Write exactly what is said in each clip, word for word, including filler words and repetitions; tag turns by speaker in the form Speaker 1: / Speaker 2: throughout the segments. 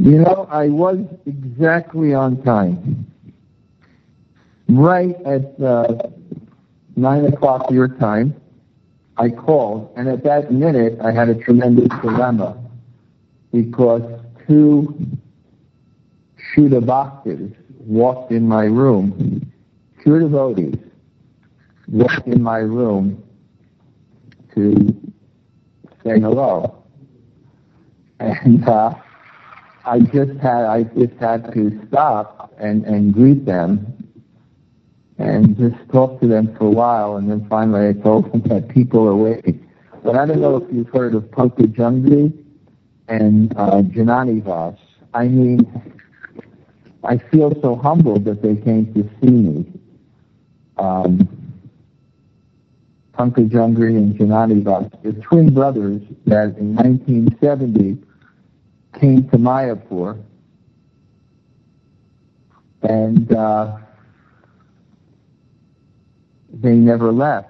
Speaker 1: You know, I was exactly on time. Right at uh, nine o'clock your time, I called, and at that minute, I had a tremendous dilemma because two Shuddha Bhaktas walked in my room, two devotees walked in my room to say hello. And uh, I just had I just had to stop and, and greet them and just talk to them for a while, and then finally I told them that people are waiting. But I don't know if you've heard of Pankaj Jungri and uh, Janani Vas. I mean, I feel so humbled that they came to see me. Um, Pankaj Jungri and Janani Vas, they're twin brothers that in nineteen seventy came to Mayapur, and uh, they never left.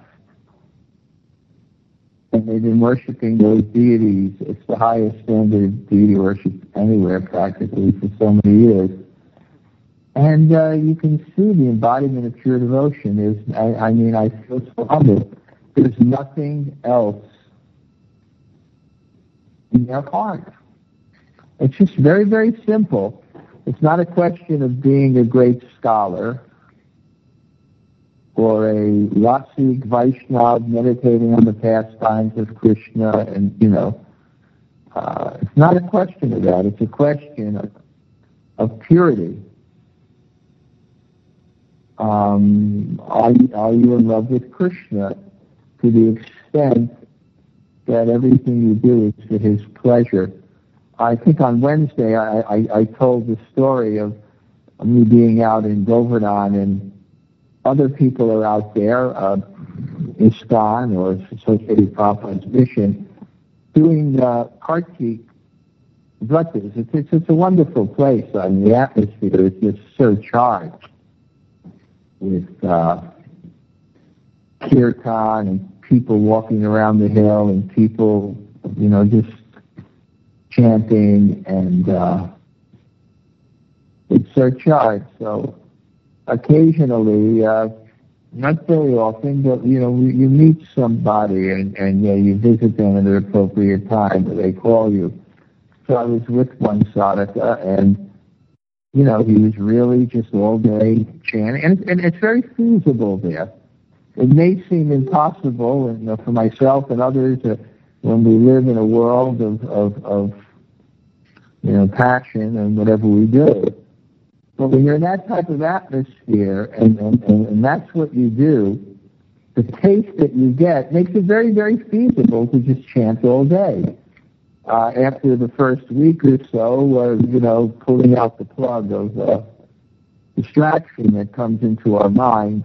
Speaker 1: And they've been worshiping those deities. It's the highest standard of deity worship anywhere, practically, for so many years. And uh, you can see the embodiment of pure devotion. Is I, I mean, I feel so humbled. There's nothing else in their heart. It's just very, very simple. It's not a question of being a great scholar or a Rasik Vaishnav meditating on the pastimes of Krishna, and, you know, uh, it's not a question of that. It's a question of, of purity. Um, are, you, are you in love with Krishna to the extent that everything you do is for his pleasure? I think on Wednesday I, I, I told the story of me being out in Govardhan, and other people are out there, uh, ISKCON or Associated Prabhupada's Mission, doing uh, Kartik Vratas. It's, it's, it's a wonderful place. I mean, the atmosphere is just surcharged with uh, kirtan and people walking around the hill and people, you know, just chanting, and uh, it's surcharged. So occasionally, uh, not very often, but, you know, you meet somebody and, and you know, you visit them at an appropriate time, or they call you. So I was with one sadhaka, and, you know, he was really just all day chanting, and, and it's very feasible there. It may seem impossible, and, you know, for myself and others, uh, when we live in a world of, of, of, you know, passion and whatever we do. But when you're in that type of atmosphere, and, and, and that's what you do, the taste that you get makes it very, very feasible to just chant all day. Uh, after the first week or so, uh, you know, pulling out the plug of uh, distraction that comes into our minds.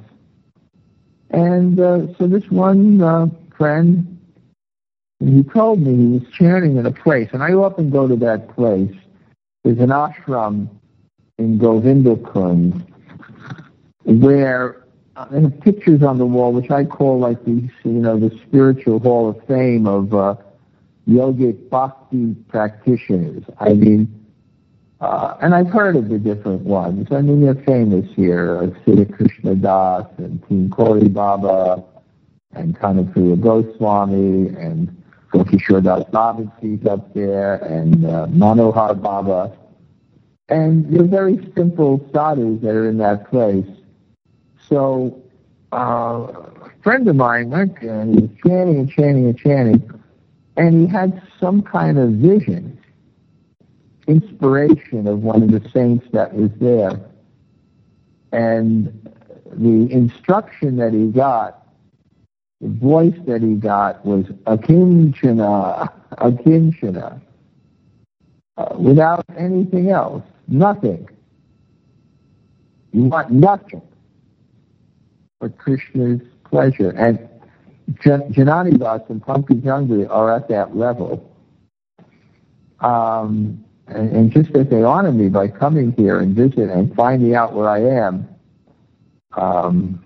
Speaker 1: And uh, so this one uh, friend, he told me he was chanting in a place, and I often go to that place. There's an ashram in Govindakund where uh, they have pictures on the wall, which I call like the, you know, the spiritual hall of fame of uh, yogic bhakti practitioners. I mean, uh, and I've heard of the different ones. I mean, they're famous here, uh, Siddha Krishna Das and Teen Kori Baba and Kanapriya Goswami and Gokishore Das Babaji's up there, and uh, Manohar Baba. And they're very simple sadhus that are in that place. So uh, a friend of mine went there, and he was chanting and chanting and chanting, and he had some kind of vision, inspiration of one of the saints that was there. And the instruction that he got, the voice that he got was akinchana, akinchana, uh, without anything else, nothing. You want nothing but Krishna's pleasure. And Janani Das and Pankaj Jungri are at that level. Um, and, and just as they honor me by coming here and visit and finding out where I am, um,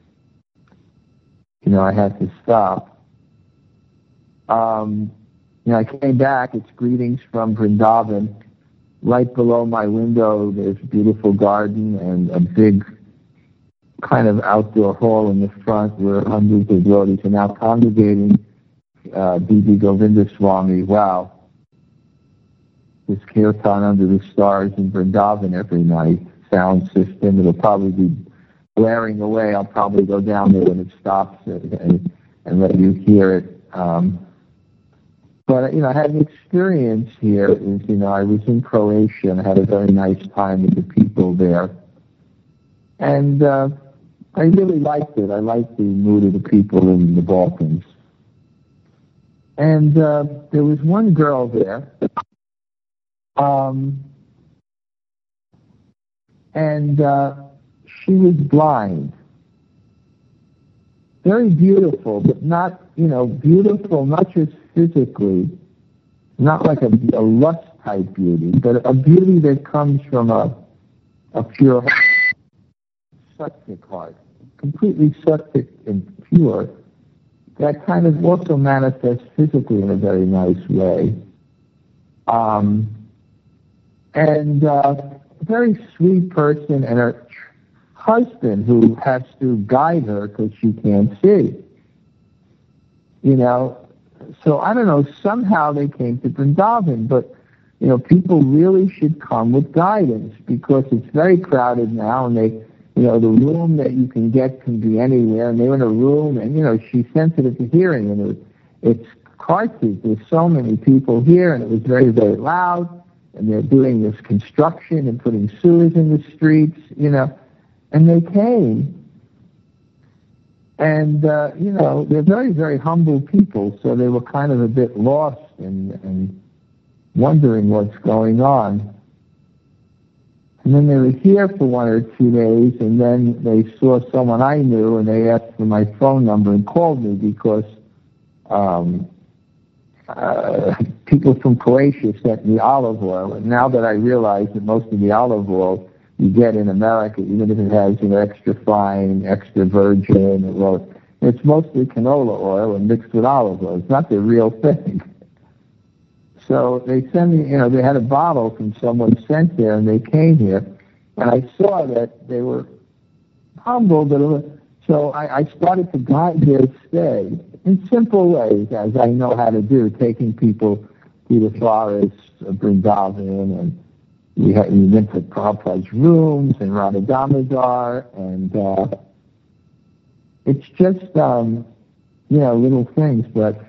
Speaker 1: you know, I had to stop. Um, you know, I came back. It's greetings from Vrindavan. right below my window, there's a beautiful garden and a big kind of outdoor hall in the front where hundreds of devotees are now congregating. Uh, B B Govindaswamy, wow. This kirtan under the stars in Vrindavan every night, sound system. It'll probably be blaring away. I'll probably go down there when it stops and, and, and let you hear it. Um, but, you know, I had an experience here. Is, you know, I was in Croatia and I had a very nice time with the people there. And uh, I really liked it. I liked the mood of the people in the Balkans. And uh, there was one girl there, um, and uh, she was blind. Very beautiful, but not, you know, beautiful, not just physically, not like a, a lust-type beauty, but a beauty that comes from a, a pure heart, sattvic heart, completely sattvic and pure. That kind of also manifests physically in a very nice way. Um, and uh, a very sweet person, and her husband who has to guide her because she can't see. You know, so I don't know, somehow they came to Vrindavan, but, you know, people really should come with guidance because it's very crowded now, and they, you know, the room that you can get can be anywhere, and they were in a room, and, you know, she's sensitive to hearing, and it was, it's Kartik. There's so many people here, and it was very, very loud, and they're doing this construction and putting sewers in the streets, you know, and they came, and, uh, you know, they're very, very humble people, so they were kind of a bit lost and, and wondering what's going on. And then they were here for one or two days, and then they saw someone I knew, and they asked for my phone number and called me because um, uh, people from Croatia sent me olive oil. And now that I realize that most of the olive oil you get in America, even if it has, you know, extra fine, extra virgin, well, it's mostly canola oil and mixed with olive oil. It's not the real thing. So they sent me, you know, they had a bottle from someone sent there, and they came here, and I saw that they were humble, but so I, I started to guide their stay in simple ways, as I know how to do, taking people to the forests of Vrindavan, and we, had, we went to Prabhupada's rooms in Radha Damodar, and uh, it's just, um, you know, little things, but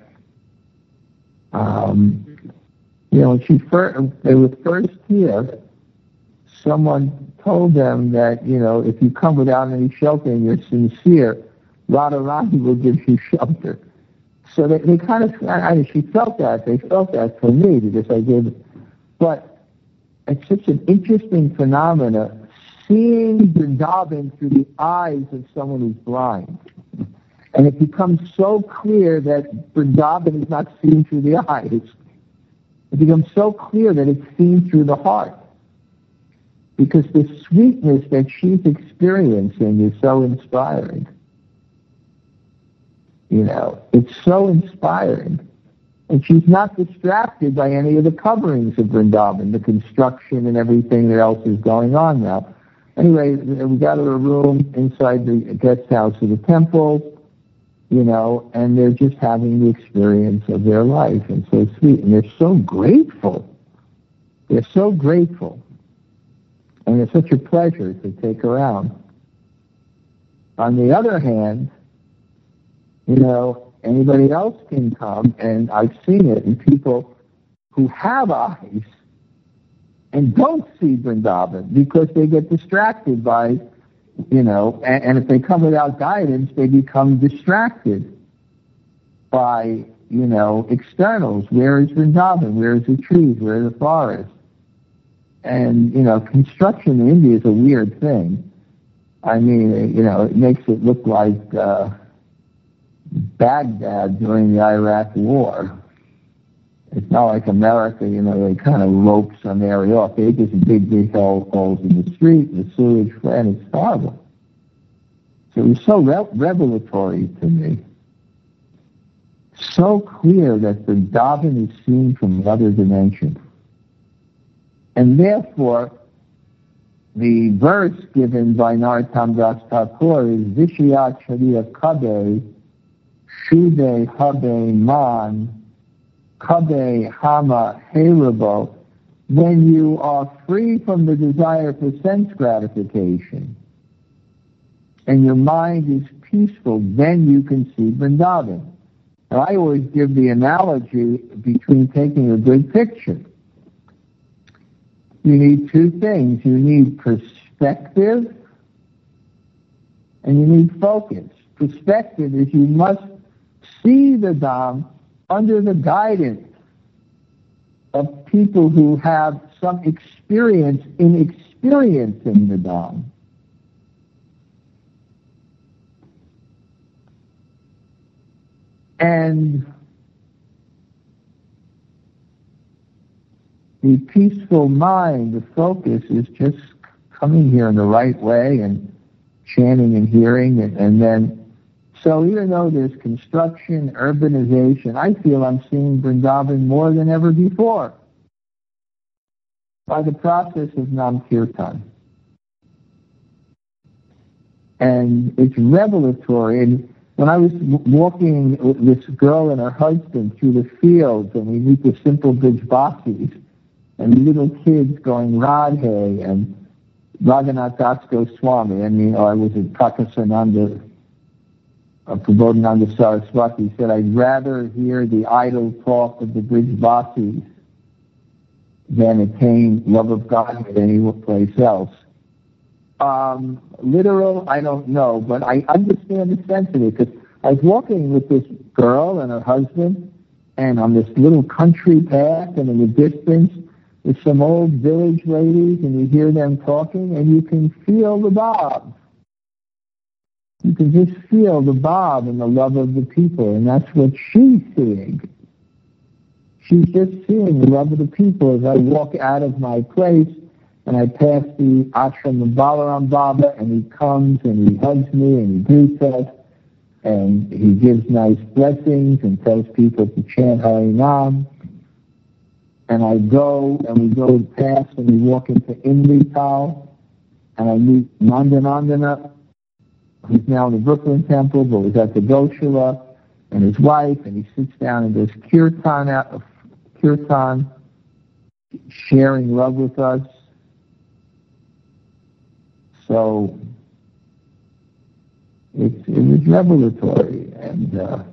Speaker 1: um, you know, when she first, they were first here, someone told them that, you know, if you come without any shelter and you're sincere, Radharani will give you shelter. So they, they kind of, I mean, she felt that, they felt that for me because I gave it. But it's such an interesting phenomena, seeing Vrindavan through the eyes of someone who's blind. And it becomes so clear that Vrindavan is not seen through the eyes. It becomes so clear that it's seen through the heart. Because the sweetness that she's experiencing is so inspiring. You know, it's so inspiring. And she's not distracted by any of the coverings of Vrindavan, the construction and everything that else is going on now. Anyway, we got her a room inside the guest house of the temple, you know, and they're just having the experience of their life, and so sweet, and they're so grateful. They're so grateful, and it's such a pleasure to take her out. On the other hand, you know, anybody else can come, and I've seen it in people who have eyes and don't see Vrindavan because they get distracted by, you know, and, and if they come without guidance, they become distracted by, you know, externals. Where is Vrindavan? Where is the trees? Where are the forests? And, you know, construction in India is a weird thing. I mean, you know, it makes it look like uh, Baghdad during the Iraq War. It's not like America, you know, they kind of rope some area off. They just dig big holes in the street, the sewage, and it's horrible. So it was so re- revelatory to me. So clear that the Vrindavan is seen from another dimension. And therefore, the verse given by Narottam Das Thakur is Vishya Chariya Kabe, Shude Habe Man, Kabe Hama Herabo, when you are free from the desire for sense gratification and your mind is peaceful, then you can see Vrindavan. And I always give the analogy between taking a good picture. You need two things. You need perspective and you need focus. Perspective is you must see the Dham under the guidance of people who have some experience in experiencing the Dham. And the peaceful mind, the focus, is just coming here in the right way and chanting and hearing. And, and then, so even though there's construction, urbanization, I feel I'm seeing Vrindavan more than ever before by the process of Nam Kirtan. And it's revelatory. And when I was walking with this girl and her husband through the fields, and we meet the simple Brijvasis, and little kids going Radhe and Raghunath Das Goswami. I mean, oh, I was at Prakasananda, uh, Prabodhananda Saraswati. He said, I'd rather hear the idle talk of the Brijvasis than attain love of God at any place else. Um, literal, I don't know, but I understand the sense of it, because I was walking with this girl and her husband, and on this little country path, and in the distance, there's some old village ladies, and you hear them talking, and you can feel the Bob. You can just feel the Bob and the love of the people, and that's what she's seeing. She's just seeing the love of the people as I walk out of my place, and I pass the ashram of Balaram Baba, and he comes and he hugs me and he greets us, and he gives nice blessings and tells people to chant Hari Nam. And I go, and we go past, and we walk into Imrital, and I meet Nandanandana, who's now in the Brooklyn Temple, but was at the Goshala, and his wife, and he sits down and does kirtan, uh, kirtan, sharing love with us. So it's, it was revelatory, and uh,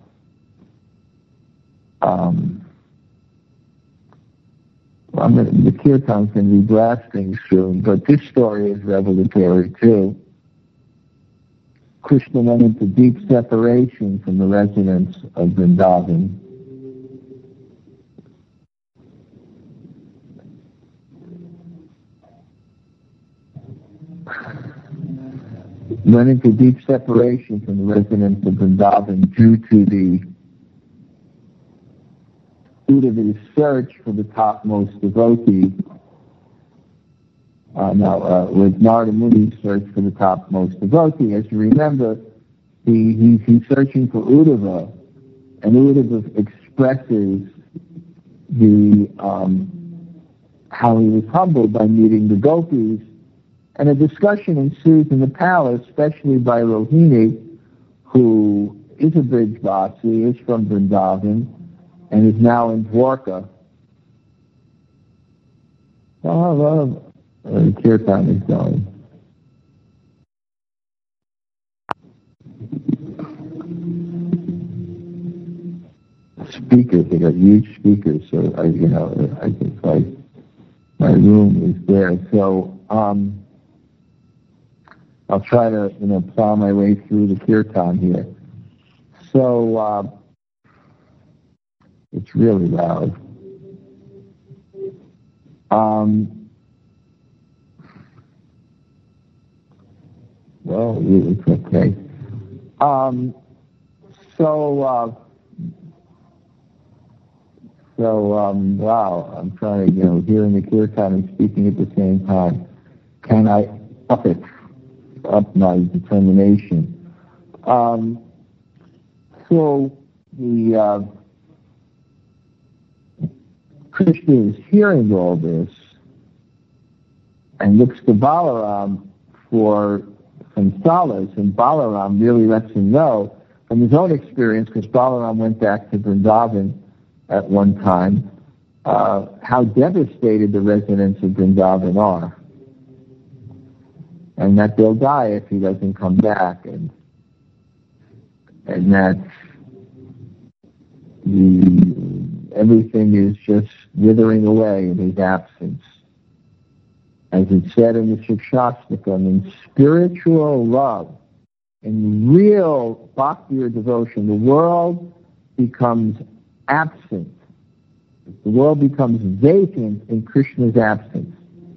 Speaker 1: um, well, I'm gonna, the kirtan's going to be blasting soon, but this story is revelatory too. Krishna went into deep separation from the residents of Vrindavan. Went into deep separation from the residents of Vrindavan due to the Uddhava's search for the topmost devotee. Uh, now, uh, with Narada Muni's search for the topmost devotee. As you remember, he, he, he's searching for Uddhava, and Uddhava expresses the um, how he was humbled by meeting the gopis, and a discussion ensues in the palace, especially by Rohini, who is a Brijvasi, is from Vrindavan, and is now in Dwarka. Oh, well, uh, the kirtan is going. Speakers, they got huge speakers, so I, you know, I think like my room is there. So um, I'll try to, you know, plow my way through the kirtan here. So uh, it's really loud. Um, well, it's okay. Um, so, uh, so um, wow, I'm trying to, you know, hearing the kirtan and speaking at the same time. Can I up it, up my determination? Um, so the uh, Krishna is hearing all this, and looks to Balaram for some solace, and Balaram really lets him know from his own experience, because Balaram went back to Vrindavan at one time, uh, how devastated the residents of Vrindavan are, and that they'll die if he doesn't come back, and and that the, everything is just withering away in his absence. As it said in the Shikshastakam, in spiritual love, in real bhakti or devotion, the world becomes absent. The world becomes vacant in Krishna's absence.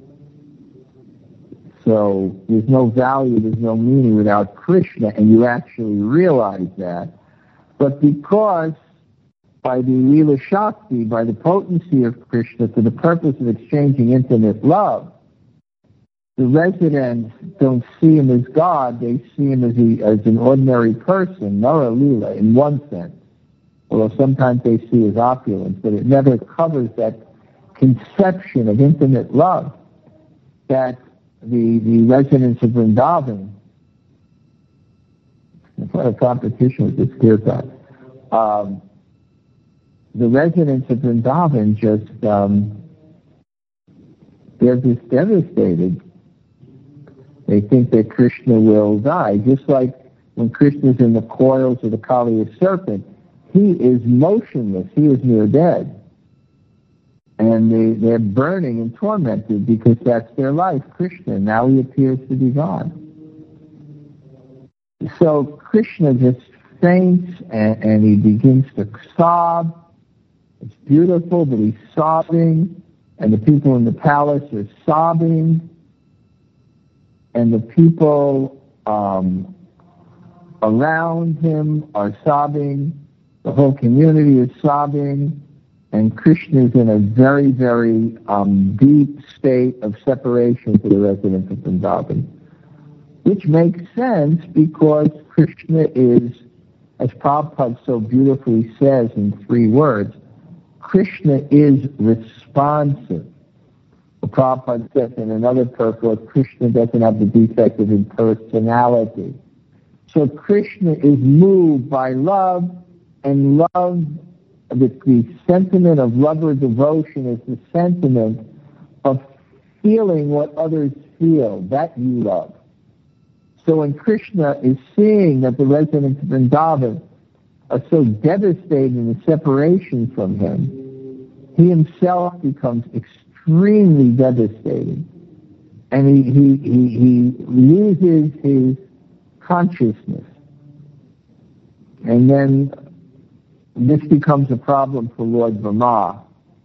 Speaker 1: So there's no value, there's no meaning without Krishna, and you actually realize that. But because by the Leela Shakti, by the potency of Krishna, for the purpose of exchanging intimate love, the residents don't see him as God, they see him as, a, as an ordinary person, Nara Leela, in one sense. Although sometimes they see his opulence, but it never covers that conception of intimate love that the, the residents of Vrindavan, what a competition with this kirtan, um, the residents of Vrindavan just, um, they're just devastated. They think that Krishna will die. Just like when Krishna's in the coils of the Kaliya serpent, he is motionless. He is near dead. And they, they're burning and tormented because that's their life, Krishna. Now he appears to be God. So Krishna just faints and, and he begins to sob. It's beautiful, but he's sobbing. And the people in the palace are sobbing. And the people um, around him are sobbing. The whole community is sobbing. And Krishna is in a very, very um, deep state of separation to the residents of Vrindavan, which makes sense because Krishna is, as Prabhupada so beautifully says in three words, Krishna is responsive. Prabhupada says in another purport, Krishna doesn't have the defect of impersonality. So Krishna is moved by love, and love, the, the sentiment of love or devotion is the sentiment of feeling what others feel, that you love. So when Krishna is seeing that the residents of Vrindavan are so devastated in the separation from him, he himself becomes extremely devastated. And he, he, he, he loses his consciousness. And then this becomes a problem for Lord Brahma,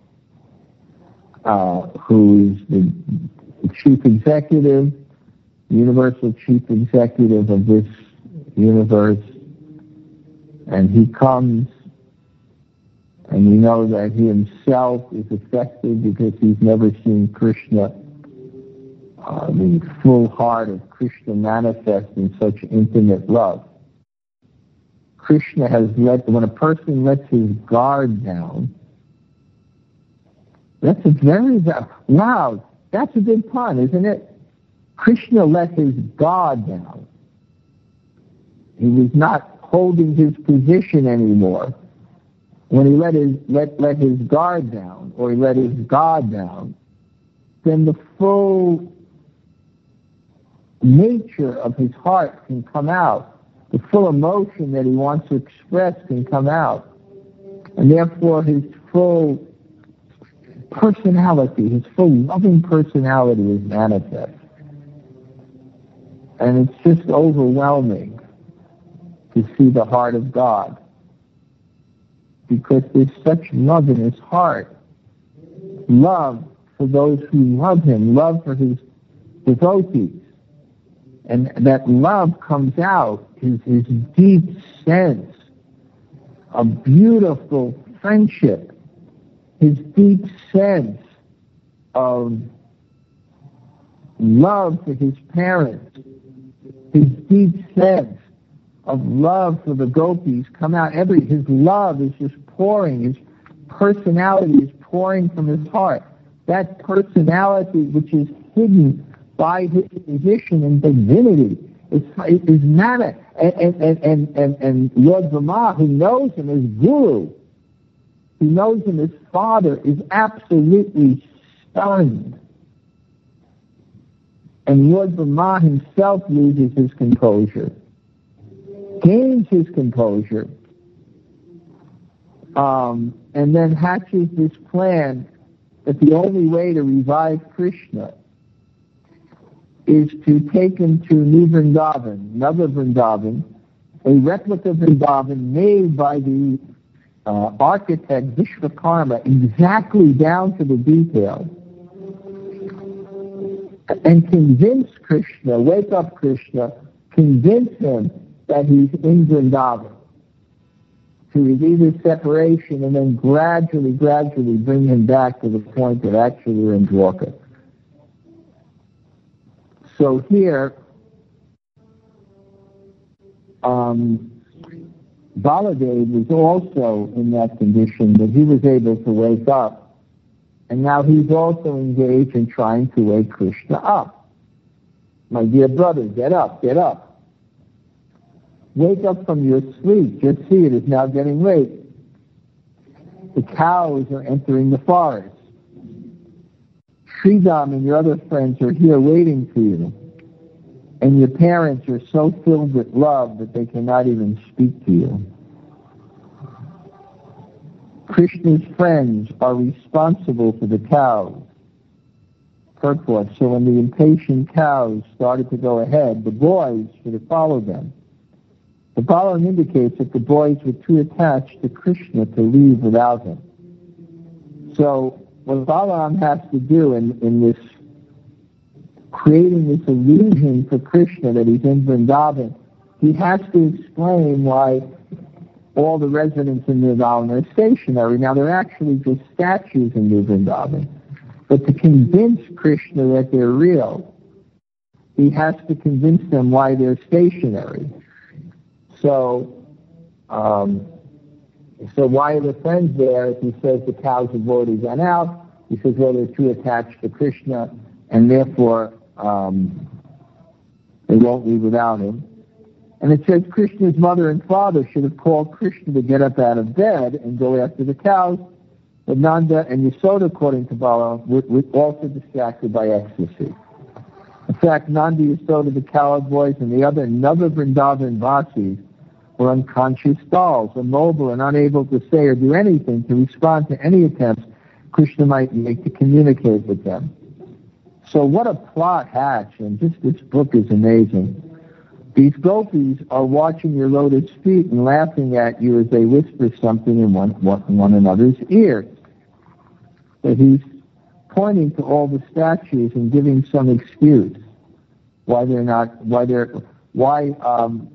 Speaker 1: uh, who is the, the chief executive, universal chief executive of this universe. And he comes, and we know that he himself is affected because he's never seen Krishna, uh, the full heart of Krishna manifest in such intimate love. Krishna has let, when a person lets his guard down, that's a very, wow, that's a big pun, isn't it? Krishna let his guard down. He was not holding his position anymore. When he let his let, let his guard down, or he let his God down, then the full nature of his heart can come out. The full emotion that he wants to express can come out. And therefore his full personality, his full loving personality is manifest. And it's just overwhelming to see the heart of God, because there's such love in his heart. Love for those who love him, love for his devotees. And that love comes out, his, his deep sense of beautiful friendship, his deep sense of love for his parents, his deep sense of love for the gopis come out. Every his love is just pouring, his personality is pouring from his heart. That personality which is hidden by his position and divinity. It's, it's matter. And, and, and, and, and Lord Brahma, who knows him as Guru, who knows him as Father, is absolutely stunned. And Lord Brahma himself loses his composure, gains his composure, um, and then hatches this plan that the only way to revive Krishna is to take him to New Vrindavan, another Vrindavan, a replica Vrindavan made by the uh, architect Vishwakarma exactly down to the detail, and convince Krishna, wake up Krishna, convince him that he's in Vrindavan, to relieve his separation, and then gradually, gradually bring him back to the point that actually we're in Dwarka. So here, um, Baladev was also in that condition, that he was able to wake up, and now he's also engaged in trying to wake Krishna up. My dear brother, get up, get up. Wake up from your sleep. Just see, it is now getting late. The cows are entering the forest. Sridham and your other friends are here waiting for you. And your parents are so filled with love that they cannot even speak to you. Krishna's friends are responsible for the cows. Purport. So when the impatient cows started to go ahead, the boys should have followed them. The following indicates that the boys were too attached to Krishna to leave without him. So what Balaram has to do in, in this, creating this illusion for Krishna that he's in Vrindavan, he has to explain why all the residents in Vrindavan are stationary. Now, they're actually just statues in New Vrindavan. But to convince Krishna that they're real, he has to convince them why they're stationary. So, um, so why are the friends there? If he says the cows have already gone out, he says, well, they're too attached to Krishna, and therefore um, they won't leave without him. And it says Krishna's mother and father should have called Krishna to get up out of bed and go after the cows, but Nanda and Yasoda, according to Balaram, were, were also distracted by ecstasy. In fact, Nanda, Yasoda, the cowherd boys, and the other Nava Vrindavan Vasis were unconscious dolls, immobile and unable to say or do anything to respond to any attempts Krishna might make to communicate with them. So what a plot hatch, and just this book is amazing. These gopis are watching your lotus feet and laughing at you as they whisper something in one, one another's ears. But he's pointing to all the statues and giving some excuse why they're not, why they're, why um,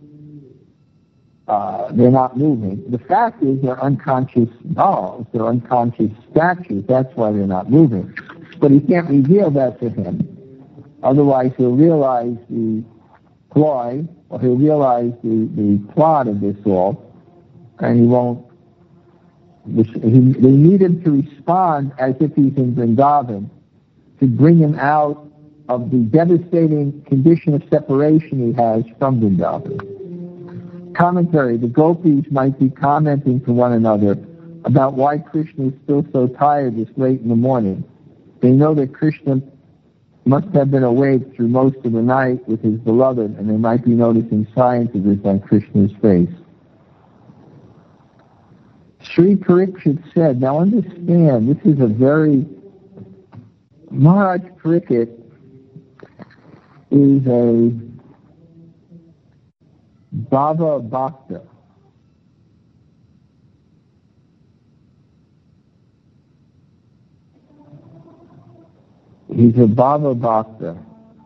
Speaker 1: uh, they're not moving. The fact is they're unconscious dolls, they're unconscious statues. That's why they're not moving. But he can't reveal that to him. Otherwise, he'll realize the ploy, or he'll realize the, the plot of this all, and he won't. He, they need him to respond as if he's in Vrindavan, to bring him out of the devastating condition of separation he has from Vrindavan. Commentary: the gopis might be commenting to one another about why Krishna is still so tired this late in the morning. They know that Krishna must have been awake through most of the night with his beloved, and they might be noticing signs of this on Krishna's face. Sri Parikshit said, now understand, this is a very, Maharaj Parikshit is a Bhava Bhakta. He's a Bhava Bhakta.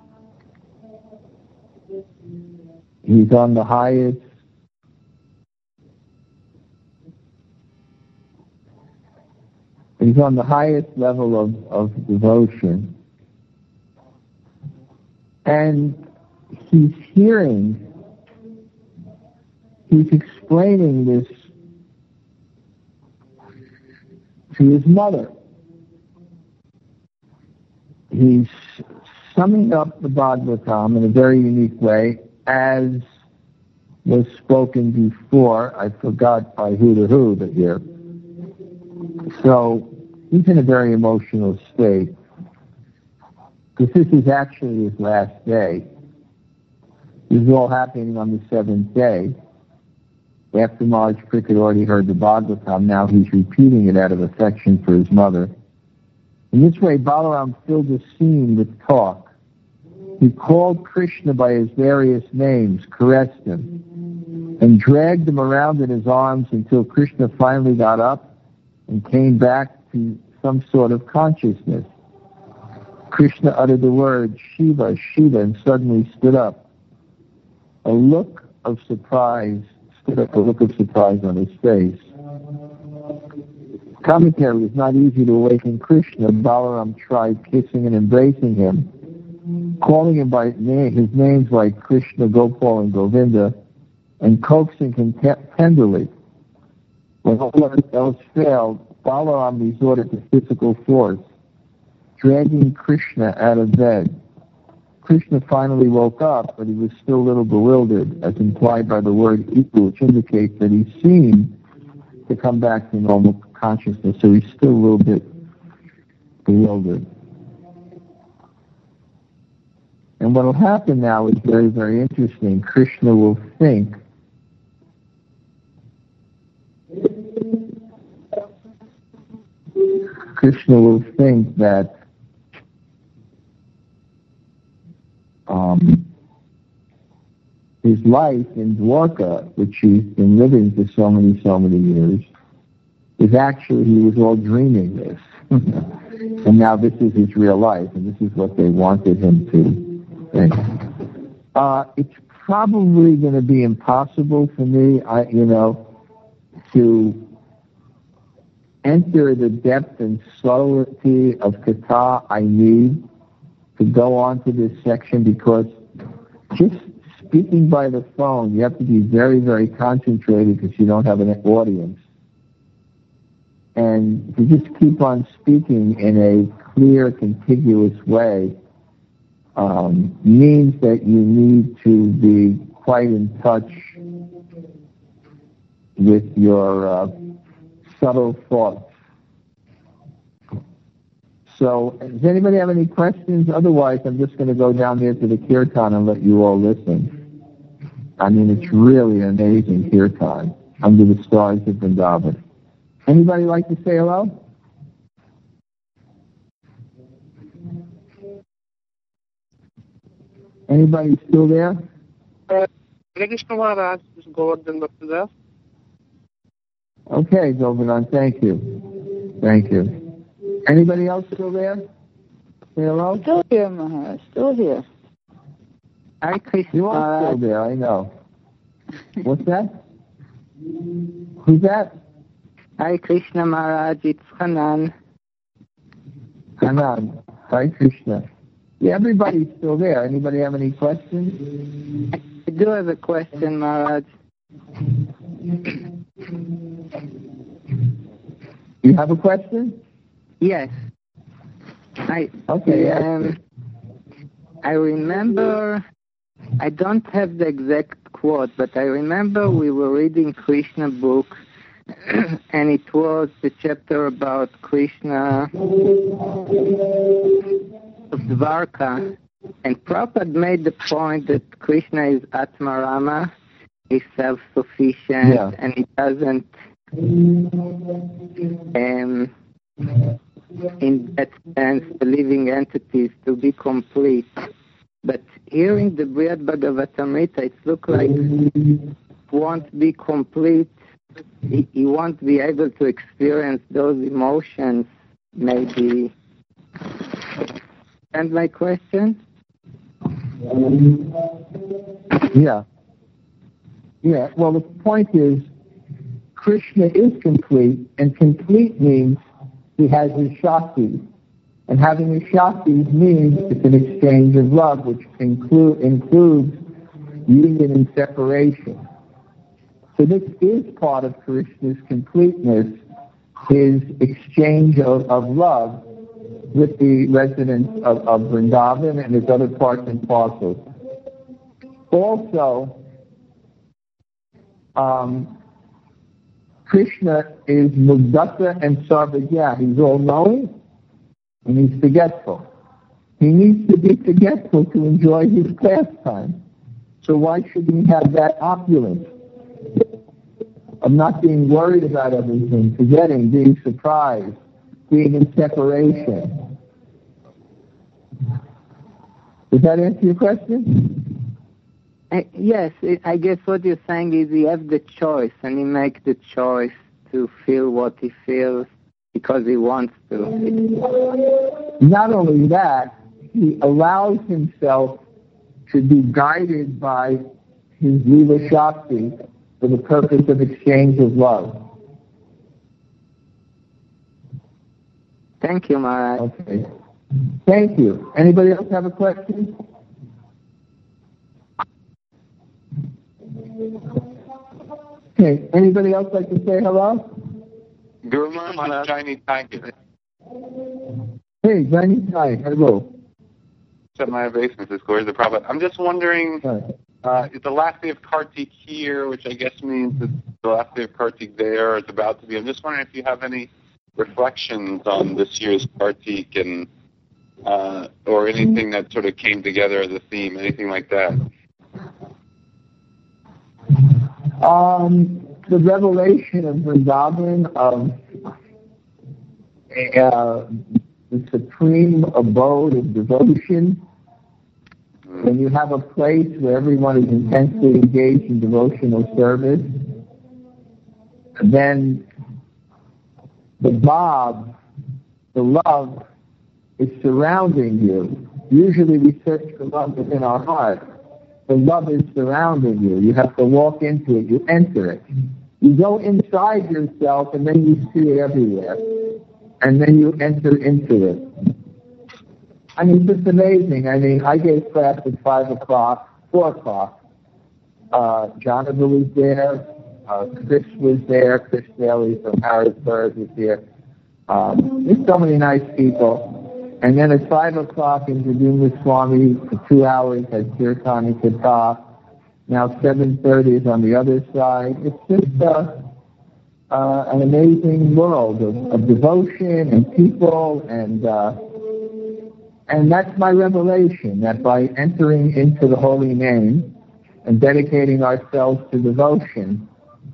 Speaker 1: He's on the highest He's on the highest level of, of devotion. And he's hearing, he's explaining this to his mother. He's summing up the Bhagavatam in a very unique way, as was spoken before. I forgot by who to who that here. So he's in a very emotional state, because this is actually his last day. This is all happening on the seventh day. After Maharaj Parikshit had already heard the Bhagavatam, now he's repeating it out of affection for his mother. In this way, Balaram filled the scene with talk. He called Krishna by his various names, caressed him, and dragged him around in his arms until Krishna finally got up and came back to some sort of consciousness. Krishna uttered the word Shiva, Shiva, and suddenly stood up. A look of surprise stood up, a look of surprise on his face. Commentary: it's not easy to awaken Krishna. Balaram tried kissing and embracing him, calling him by name, his names like Krishna, Gopal, and Govinda, and coaxing him te- tenderly. When all else failed, Balaram resorted to physical force, dragging Krishna out of bed. Krishna finally woke up, but he was still a little bewildered, as implied by the word equal, which indicates that he seemed to come back to normal consciousness, so he's still a little bit bewildered. And what will happen now is very, very interesting. Krishna will think Krishna will think that um, his life in Dwarka, which he's been living for so many, so many years, is actually, he was all dreaming this. And now this is his real life, and this is what they wanted him to think. Uh, it's probably going to be impossible for me, I, you know, to enter the depth and subtlety of Katha I need to go on to this section, because just speaking by the phone, you have to be very, very concentrated because you don't have an audience. And to just keep on speaking in a clear, contiguous way um, means that you need to be quite in touch with your uh, subtle thoughts. So, does anybody have any questions? Otherwise, I'm just going to go down there to the kirtan and let you all listen. I mean, it's really an amazing kirtan under the stars of Vrindavan. Anybody like to say hello? Anybody still there?
Speaker 2: Uh, Hare Krishna Maharaj, this is Govardhan Bhaktadar.
Speaker 1: Okay, Govardhan, thank you. Thank you. Anybody else still there? Say hello?
Speaker 3: Still here, Maharaj, still here. Hare Krishna
Speaker 1: You are
Speaker 3: Maharaj.
Speaker 1: still there, I know. What's that? Who's that?
Speaker 3: Hare Krishna Maharaj, it's Hanan.
Speaker 1: Hanan. Hare Krishna. Yeah, everybody's still there. Anybody have any questions?
Speaker 3: I do have a question, Maharaj.
Speaker 1: You have a question?
Speaker 3: Yes. I
Speaker 1: Okay.
Speaker 3: um, I remember, I don't have the exact quote, but I remember we were reading Krishna book, and it was the chapter about Krishna of Dvarka, and Prabhupada made the point that Krishna is Atmarama, is self-sufficient,
Speaker 1: Yeah.
Speaker 3: and he doesn't um, in that sense, the living entities to be complete. But hearing the Brihad Bhagavatamrita, it looks like he won't be complete. He, he won't be able to experience those emotions, maybe. And my question?
Speaker 1: Yeah. Yeah, well, the point is, Krishna is complete, and complete means he has his Shakti. And having his Shakti means it's an exchange of love, which include, includes union and separation. So this is part of Krishna's completeness, his exchange of, of love, with the residents of, of Vrindavan and its other parts and parcels. Also, um, Krishna is Mugdata and Sarvagya. He's all-knowing and he's forgetful. He needs to be forgetful to enjoy his pastime. So why should he have that opulence of not being worried about everything, forgetting, being surprised, being in separation? Does that answer your question?
Speaker 3: Uh, yes, it, I guess what you're saying is he has the choice, and he makes the choice to feel what he feels because he wants to.
Speaker 1: Not only that, he allows himself to be guided by his Lila Shakti for the purpose of exchange of love.
Speaker 3: Thank you, Maharaj.
Speaker 1: Okay. Thank you. Anybody else have a question? Okay. Anybody else like to say hello?
Speaker 4: Guru Maharaj, Chinese Tiger.
Speaker 1: Hey, Chinese Tiger. Hello.
Speaker 4: My obeisance is Glory to the Prophet. I'm just wondering,
Speaker 1: Right.
Speaker 4: uh, it's the last day of Kartik here, which I guess means it's the last day of Kartik there, or it's about to be. I'm just wondering if you have any reflections on this year's Kartik and uh, or anything that sort of came together as a theme, anything like that.
Speaker 1: Um, the revelation of Vrindavan, of uh, the supreme abode of devotion. When you have a place where everyone is intensely engaged in devotional service, then the Bhav, the love, is surrounding you. Usually we search for love within our heart. The love is surrounding you. You have to walk into it. You enter it. You go inside yourself, and then you see it everywhere. And then you enter into it. I mean, it's just amazing. I mean, I gave class at five o'clock, four o'clock. Uh, Jonathan was there. Uh, Chris was there. Chris Daly from Harrisburg was here. Um, there's so many nice people. And then at five o'clock in Jaduma Swami for two hours at Kirtan and Katha. Now seven thirty is on the other side. It's just uh, uh, an amazing world of, of devotion and people, and uh, and that's my revelation, that by entering into the holy name and dedicating ourselves to devotion,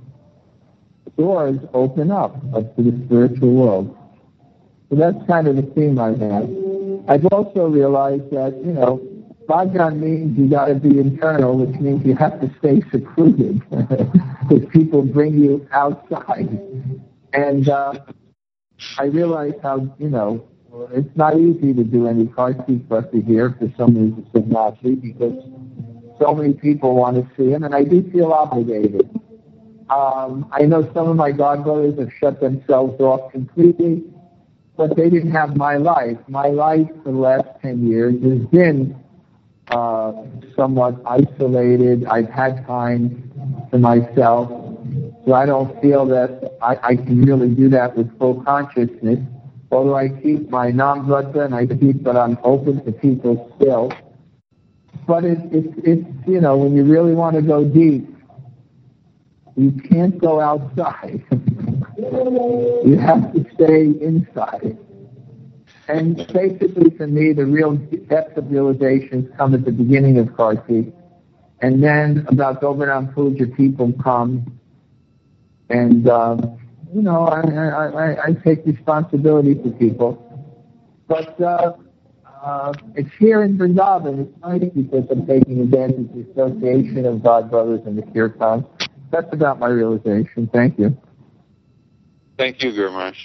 Speaker 1: doors open up, up to the spiritual world. So that's kind of the theme I have. I've also realized that, you know, bhajan means you got to be internal, which means you have to stay secluded because people bring you outside. And uh, I realize how, you know, it's not easy to do any Kartik Bhakti here for someone who's a sannyasi because so many people want to see him, and I do feel obligated. Um, I know some of my godbrothers have shut themselves off completely, but they didn't have my life. My life for the last ten years has been uh, somewhat isolated. I've had time for myself, so I don't feel that I, I can really do that with full consciousness, although I keep my non-vrata and I keep that I'm open to people still. But it, it, it's, you know, when you really want to go deep, you can't go outside. You have to stay inside. And basically for me, the real depth of realizations come at the beginning of Kartik. And then about Govardhan Puja, people come. And, um, you know, I, I, I, I take responsibility for people. But uh, uh, it's here in Vrindavan. It's nice because I'm taking advantage of the association of God Brothers and the Kirtans. That's about my realization. Thank you.
Speaker 4: Thank you, Guru Maharaj.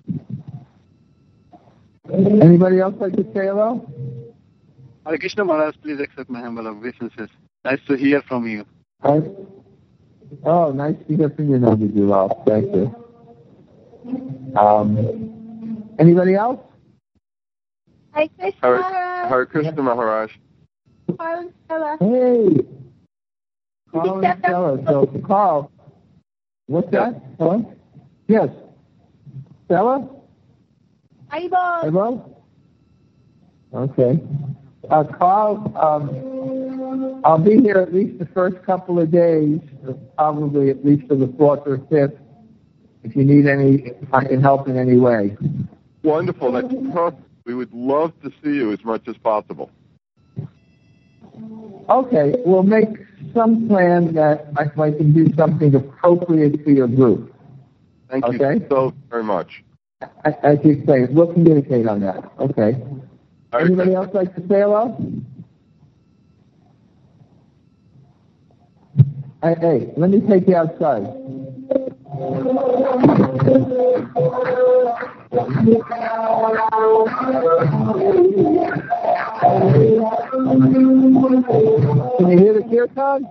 Speaker 1: Anybody else like to say hello?
Speaker 2: Hare Krishna Maharaj, please accept my humble obeisances. Nice to hear from you.
Speaker 1: Hi. Oh, nice to hear from you, Nandijulal. Thank you. Um, anybody else?
Speaker 5: Hare Krishna
Speaker 4: Hare,
Speaker 5: Maharaj.
Speaker 4: Hare Krishna Maharaj.
Speaker 5: Carl and Stella.
Speaker 1: Hey. Carl and Stella. So, Carl, what's that? Hello? Yes. Stella?
Speaker 5: Hi, boss.
Speaker 1: Hello? Okay. Uh, Carl, um, I'll be here at least the first couple of days, probably at least to the fourth or fifth. If you need any, if I can help in any way.
Speaker 6: Wonderful. That's perfect. We would love to see you as much as possible.
Speaker 1: Okay, we'll make some plan that I, I can do something appropriate for your group.
Speaker 6: Thank
Speaker 1: Okay.
Speaker 6: you so very much.
Speaker 1: As you say, we'll communicate on that. Okay.
Speaker 6: All right.
Speaker 1: Anybody else like to say hello? Hey, hey, let me take you outside. Can you hear the kirtan?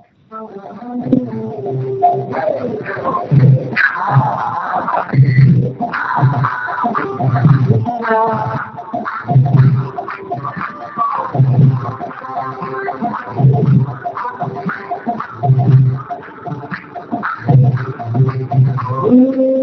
Speaker 1: Thank you.